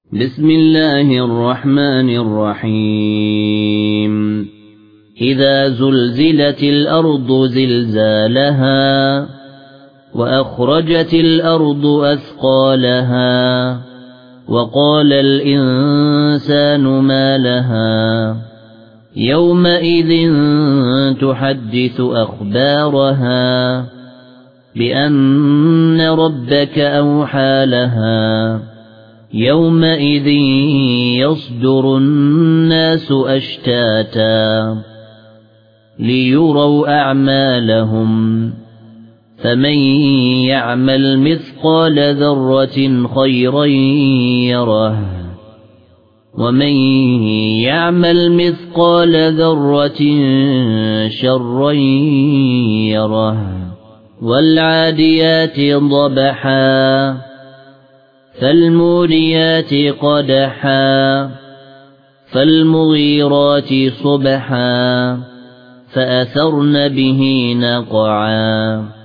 بسم الله الرحمن الرحيم إذا زلزلت الأرض زلزالها وأخرجت الأرض أثقالها وقال الإنسان ما لها يومئذ تحدث أخبارها بأن ربك أوحى لها يومئذ يصدر الناس أشتاتا ليروا أعمالهم فمن يعمل مثقال ذرة خيرا يره ومن يعمل مثقال ذرة شرا يره والعاديات ضبحا فالموريات قدحا فالمغيرات صبحا فأثرن به نقعا